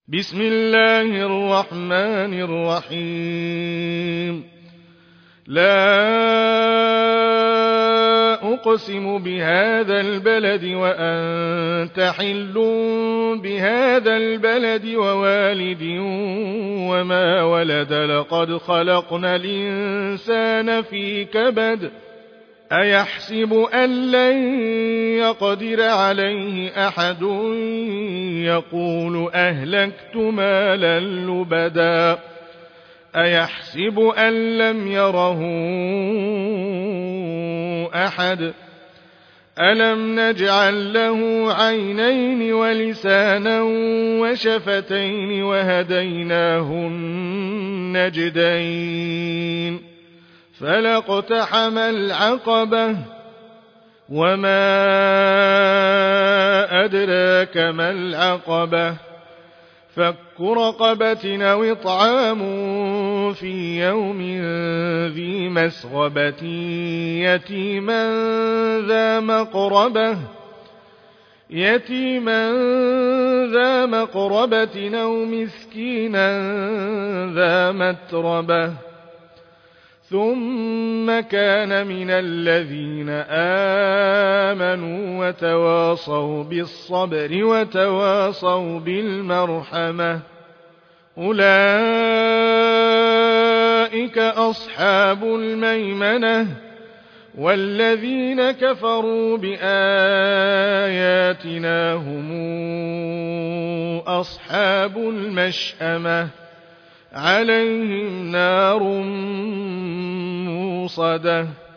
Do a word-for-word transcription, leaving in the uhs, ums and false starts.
بسم الله الرحمن الرحيم. لا أقسم بهذا البلد وأنت حل بهذا البلد ووالد وما ولد لقد خلقنا الإنسان في كبد أيحسب أن لن يقدر عليه أحد يقول أهلكت مالا لبدا أيحسب أن لم يره أحد ألم نجعل له عينين ولسانا وشفتين وهديناه النجدين فلاقتحم العقبة وما أدراك ما العقبة فك رقبة أو إطعام في يوم ذي مسغبة يتيما ذا مقربة يتيما ذا مقربة أو مسكينا ذا متربة ثم كان من الذين آمنوا وتواصوا بالصبر وتواصوا بالمرحمة أولئك أصحاب الميمنة والذين كفروا بآياتنا هم أصحاب المشأمة عليهم نار موصدة